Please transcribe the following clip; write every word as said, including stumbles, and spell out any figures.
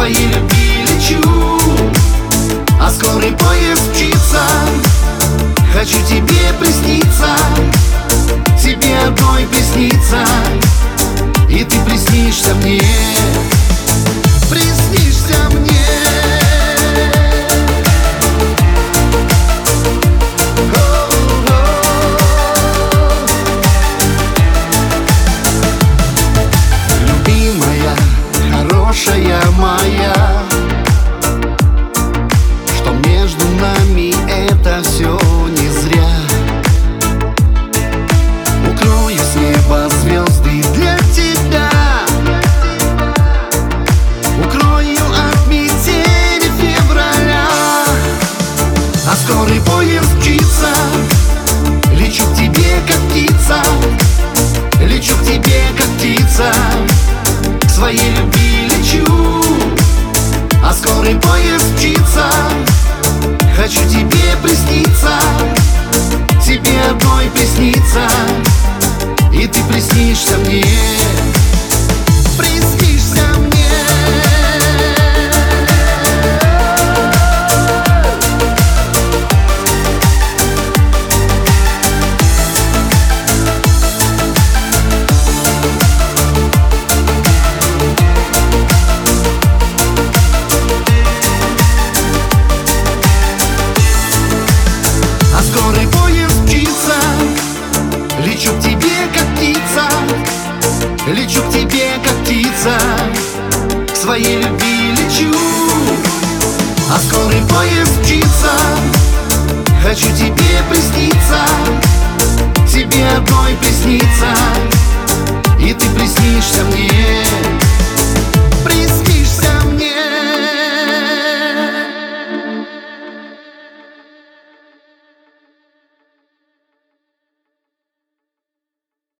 своей любви лечу, а скорый поезд мчится. Хочу тебе присниться, тебе одной присниться, и ты приснишься мне, приснишься мне. Любимая, хорошая моя, что между нами это все не зря. Укрою с неба звезды для тебя, укрою от метели февраля. А скорый поезд мчится, лечу к тебе, как птица, лечу к тебе, как птица, к своей любви лечу. А скорый поезд мчится, хочу тебе присниться, тебе одной присниться, и ты приснишься мне, приснишься мне. А скорый поезд мчится, лечу к тебе, как птица, лечу к тебе, как птица, к своей любви лечу. А скорый поезд мчится, хочу тебе присниться, тебе одной присниться,